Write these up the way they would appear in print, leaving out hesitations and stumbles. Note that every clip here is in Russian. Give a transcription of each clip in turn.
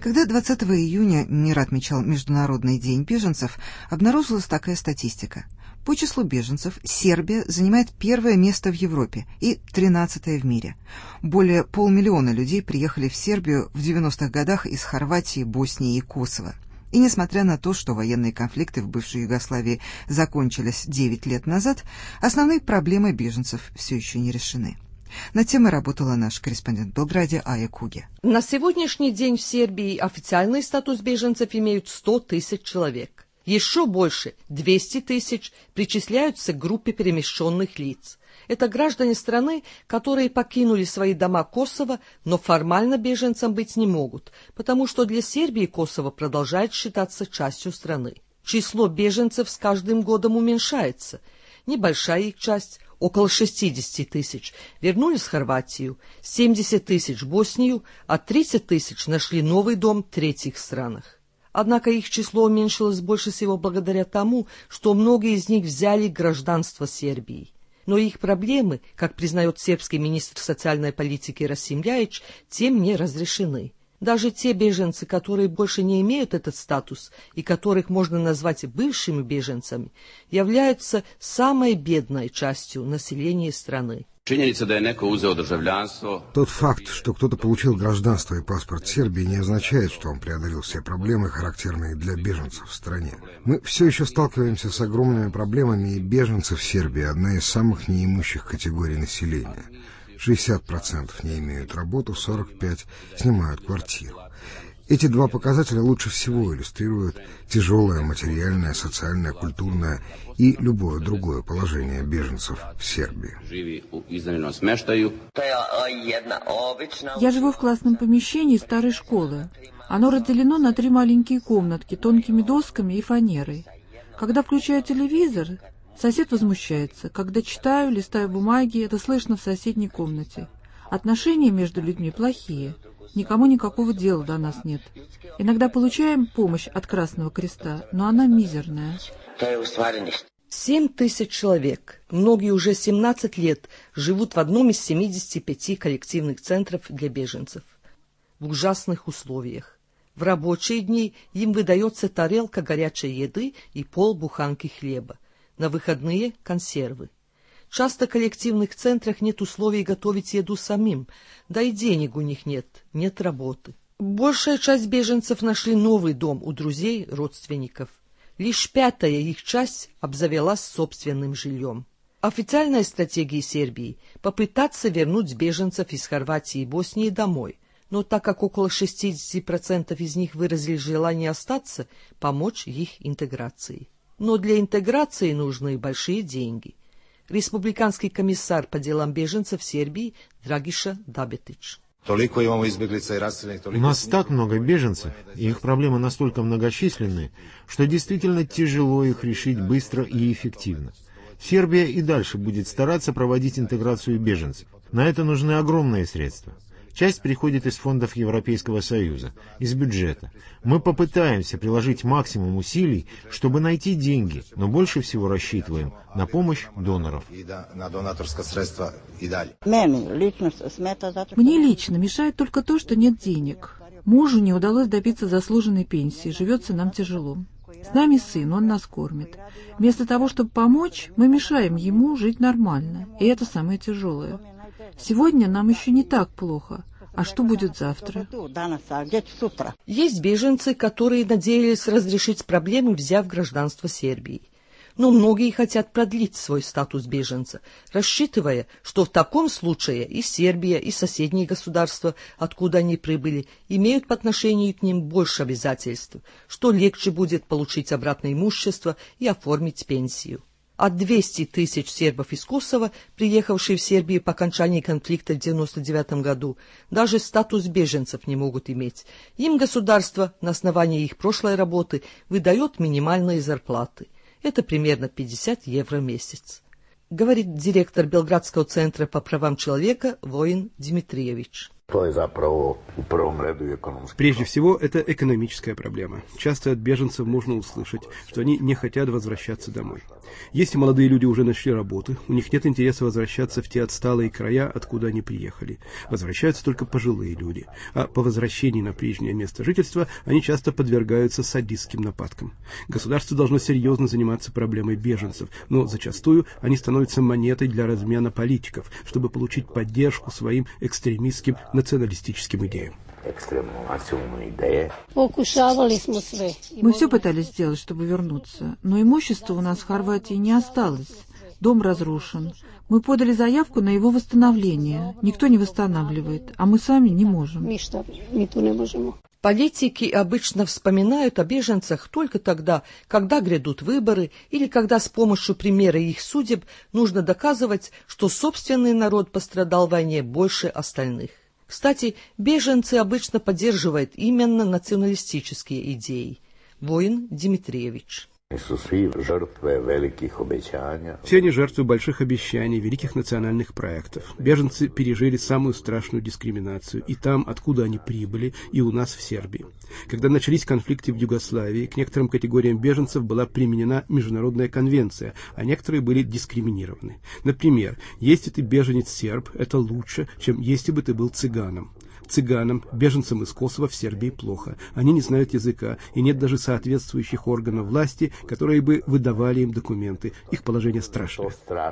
Когда 20 июня мир отмечал Международный день беженцев, обнаружилась такая статистика. По числу беженцев Сербия занимает первое место в Европе и 13-е в мире. Более 500 000 людей приехали в Сербию в 90-х годах из Хорватии, Боснии и Косово. И несмотря на то, что военные конфликты в бывшей Югославии закончились 9 лет назад, основные проблемы беженцев все еще не решены. Над темой работала наш корреспондент в Белграде Ая Куге. На сегодняшний день в Сербии официальный статус беженцев имеют 100 000 человек. Еще больше, 200 000, причисляются к группе перемещенных лиц. Это граждане страны, которые покинули свои дома Косово, но формально беженцам быть не могут, потому что для Сербии Косово продолжает считаться частью страны. Число беженцев с каждым годом уменьшается. Небольшая их часть, около 60 000, вернулись в Хорватию, 70 000 в Боснию, а 30 000 нашли новый дом в третьих странах. Однако их число уменьшилось больше всего благодаря тому, что многие из них взяли гражданство Сербии. Но их проблемы, как признает сербский министр социальной политики Расим Ljajić, тем не разрешены. Даже те беженцы, которые больше не имеют этот статус и которых можно назвать бывшими беженцами, являются самой бедной частью населения страны. Тот факт, что кто-то получил гражданство и паспорт Сербии, не означает, что он преодолел все проблемы, характерные для беженцев в стране. Мы все еще сталкиваемся с огромными проблемами, и беженцы в Сербии – одна из самых неимущих категорий населения. 60% не имеют работу, 45% снимают квартиру. Эти два показателя лучше всего иллюстрируют тяжелое материальное, социальное, культурное и любое другое положение беженцев в Сербии. Я живу в классном помещении старой школы. Оно разделено на 3 маленькие комнатки тонкими досками и фанерой. Когда включаю телевизор, сосед возмущается. Когда читаю, листаю бумаги, это слышно в соседней комнате. Отношения между людьми плохие. Никому никакого дела до нас нет. Иногда получаем помощь от Красного Креста, но она мизерная. 7 000 человек, многие уже 17 лет, живут в одном из 75 коллективных центров для беженцев. В ужасных условиях. В рабочие дни им выдается тарелка горячей еды и полбуханки хлеба. На выходные – консервы. Часто в коллективных центрах нет условий готовить еду самим, да и денег у них нет работы. Большая часть беженцев нашли новый дом у друзей, родственников. Лишь 1/5 их часть обзавелась собственным жильем. Официальная стратегия Сербии – попытаться вернуть беженцев из Хорватии и Боснии домой, но так как около 60% из них выразили желание остаться, помочь их интеграции. Но для интеграции нужны большие деньги. Республиканский комиссар по делам беженцев Сербии Dragiša Dabetić. У нас так много беженцев, и их проблемы настолько многочисленны, что действительно тяжело их решить быстро и эффективно. Сербия и дальше будет стараться проводить интеграцию беженцев. На это нужны огромные средства. Часть приходит из фондов Европейского Союза, из бюджета. Мы попытаемся приложить максимум усилий, чтобы найти деньги, но больше всего рассчитываем на помощь доноров. Мне лично мешает только то, что нет денег. Мужу не удалось добиться заслуженной пенсии, живется нам тяжело. С нами сын, он нас кормит. Вместо того, чтобы помочь, мы мешаем ему жить нормально, и это самое тяжелое. Сегодня нам еще не так плохо. А что будет завтра? Есть беженцы, которые надеялись разрешить проблемы, взяв гражданство Сербии. Но многие хотят продлить свой статус беженца, рассчитывая, что в таком случае и Сербия, и соседние государства, откуда они прибыли, имеют по отношению к ним больше обязательств, что легче будет получить обратно имущество и оформить пенсию. А 200 000 сербов из Косово, приехавшие в Сербию по окончании конфликта в 1999 году, даже статус беженцев не могут иметь. Им государство на основании их прошлой работы выдает минимальные зарплаты. Это примерно 50 евро в месяц. Говорит директор Белградского центра по правам человека Воин Дмитриевич. Прежде всего, это экономическая проблема. Часто от беженцев можно услышать, что они не хотят возвращаться домой. Если молодые люди уже нашли работу, у них нет интереса возвращаться в те отсталые края, откуда они приехали. Возвращаются только пожилые люди. А по возвращении на прежнее место жительства они часто подвергаются садистским нападкам. Государство должно серьезно заниматься проблемой беженцев, но зачастую они становятся монетой для размена политиков, чтобы получить поддержку своим экстремистским националистическим идеям. Мы все пытались сделать, чтобы вернуться, но имущества у нас в Хорватии не осталось. Дом разрушен. Мы подали заявку на его восстановление. Никто не восстанавливает, а мы сами не можем. Политики обычно вспоминают о беженцах только тогда, когда грядут выборы или когда с помощью примера их судеб нужно доказывать, что собственный народ пострадал в войне больше остальных. Кстати, беженцы обычно поддерживают именно националистические идеи. Воин Дмитриевич. Все они жертвы больших обещаний, великих национальных проектов. Беженцы пережили самую страшную дискриминацию и там, откуда они прибыли, и у нас в Сербии. Когда начались конфликты в Югославии, к некоторым категориям беженцев была применена международная конвенция, а некоторые были дискриминированы. Например, если ты беженец-серб, это лучше, чем если бы ты был цыганом. Цыганам, беженцам из Косово в Сербии плохо. Они не знают языка, и нет даже соответствующих органов власти, которые бы выдавали им документы. Их положение страшное.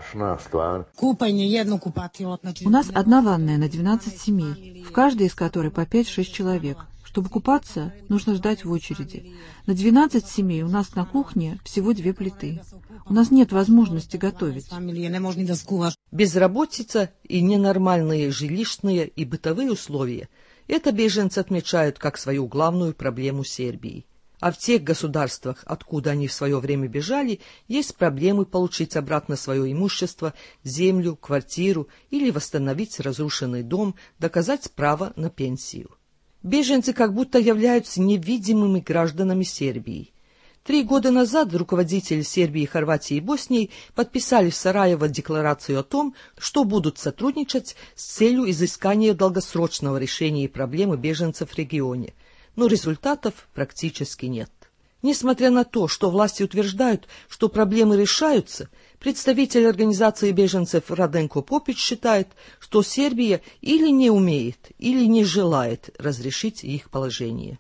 У нас одна ванная на 12 семей, в каждой из которой по 5-6 человек. Чтобы купаться, нужно ждать в очереди. На 12 семей у нас на кухне всего 2 плиты. У нас нет возможности готовить. Безработица и ненормальные жилищные и бытовые условия – это беженцы отмечают как свою главную проблему Сербии. А в тех государствах, откуда они в свое время бежали, есть проблемы получить обратно свое имущество, землю, квартиру или восстановить разрушенный дом, доказать право на пенсию. Беженцы как будто являются невидимыми гражданами Сербии. 3 года назад руководители Сербии, Хорватии и Боснии подписали в Сараево декларацию о том, что будут сотрудничать с целью изыскания долгосрочного решения проблемы беженцев в регионе, но результатов практически нет. Несмотря на то, что власти утверждают, что проблемы решаются, представитель организации беженцев Раденко Попич считает, что Сербия или не умеет, или не желает разрешить их положение.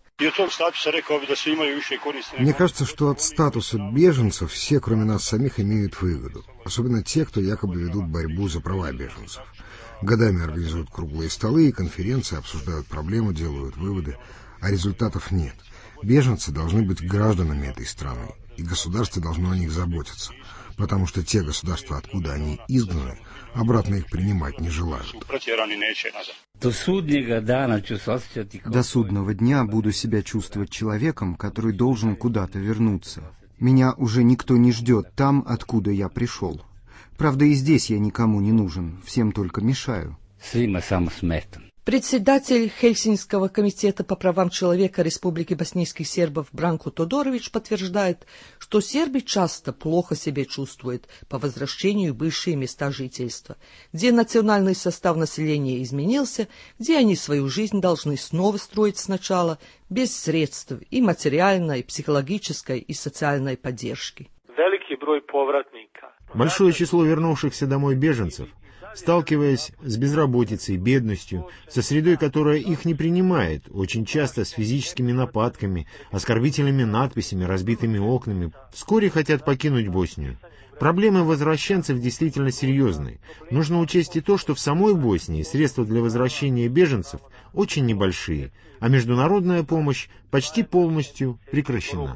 Мне кажется, что от статуса беженцев все, кроме нас самих, имеют выгоду. Особенно те, кто якобы ведут борьбу за права беженцев. Годами организуют круглые столы и конференции, обсуждают проблемы, делают выводы, а результатов нет. Беженцы должны быть гражданами этой страны, и государство должно о них заботиться, потому что те государства, откуда они изгнаны, обратно их принимать не желают. До судного дня буду себя чувствовать человеком, который должен куда-то вернуться. Меня уже никто не ждет там, откуда я пришел. Правда, и здесь я никому не нужен, всем только мешаю. Председатель Хельсинского комитета по правам человека Республики боснийских сербов Бранко Тодорович подтверждает, что сербы часто плохо себя чувствуют по возвращению в бывшие места жительства, где национальный состав населения изменился, где они свою жизнь должны снова строить сначала, без средств и материальной, и психологической, и социальной поддержки. Большое число вернувшихся домой беженцев, сталкиваясь с безработицей, бедностью, со средой, которая их не принимает, очень часто с физическими нападками, оскорбительными надписями, разбитыми окнами, вскоре хотят покинуть Боснию. Проблемы возвращенцев действительно серьезные. Нужно учесть и то, что в самой Боснии средства для возвращения беженцев очень небольшие, а международная помощь почти полностью прекращена.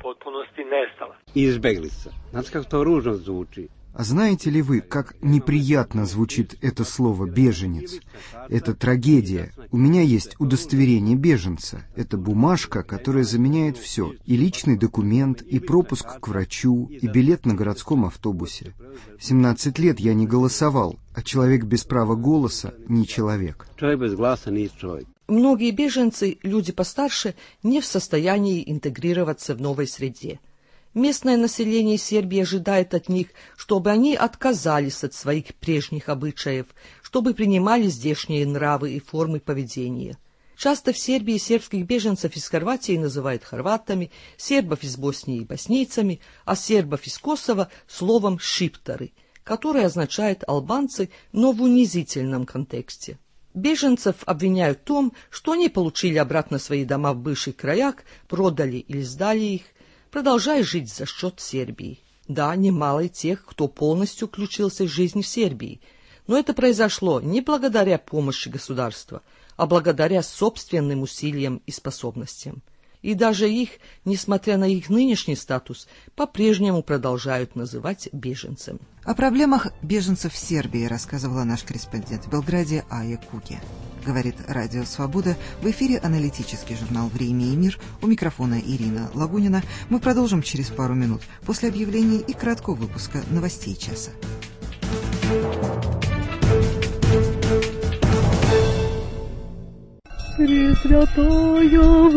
А знаете ли вы, как неприятно звучит это слово «беженец»? Это трагедия. У меня есть удостоверение беженца. Это бумажка, которая заменяет все. И личный документ, и пропуск к врачу, и билет на городском автобусе. 17 лет я не голосовал, а человек без права голоса не человек. Многие беженцы, люди постарше, не в состоянии интегрироваться в новой среде. Местное население Сербии ожидает от них, чтобы они отказались от своих прежних обычаев, чтобы принимали здешние нравы и формы поведения. Часто в Сербии сербских беженцев из Хорватии называют хорватами, сербов из Боснии – боснийцами, а сербов из Косово – словом «шиптары», которое означает «албанцы», но в унизительном контексте. Беженцев обвиняют в том, что они получили обратно свои дома в бывших краях, продали или сдали их, продолжая жить за счет Сербии. Да, немало и тех, кто полностью включился в жизнь в Сербии, но это произошло не благодаря помощи государства, а благодаря собственным усилиям и способностям. И даже их, несмотря на их нынешний статус, по-прежнему продолжают называть беженцами. О проблемах беженцев в Сербии рассказывала наш корреспондент в Белграде Ая Куги. Говорит Радио Свобода, в эфире аналитический журнал «Время и мир». У микрофона Ирина Лагунина. Мы продолжим через пару минут после объявлений и краткого выпуска новостей часа. Пресвятая